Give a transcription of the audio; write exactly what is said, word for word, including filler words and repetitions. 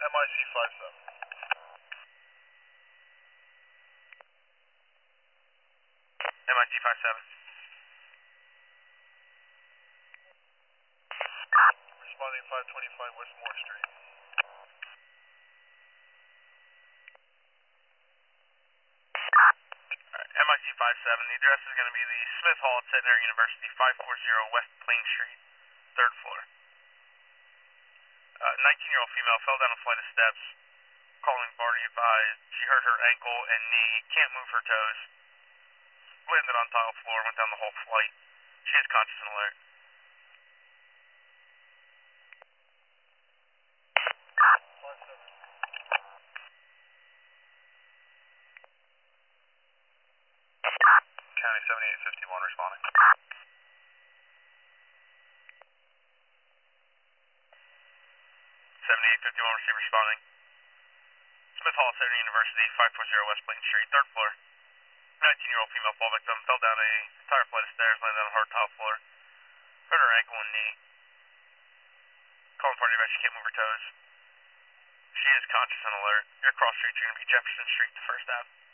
M I C five seven. M I C five seven. Responding five twenty-five West Moore Street. M I C five seven, the address is going to be the Smith Hall at Centenary University, five forty West Plain Street, third floor. Uh, nineteen-year-old female fell down a flight of steps, calling party advised. She hurt her ankle and knee, can't move her toes. Landed on tile floor, went down the whole flight. She is conscious and alert. five seven. County seventy-eight fifty-one responding. seventy-eight fifty-one receive responding. Smith Hall, Centenary University, five forty West Plain Street, third floor. nineteen-year-old female fall victim fell down a entire flight of stairs, landed on a hard tile floor. Hurt her ankle and knee. Calling party about she can't move her toes. She is conscious and alert. Your cross streets are going to be Jefferson Street to First Ave.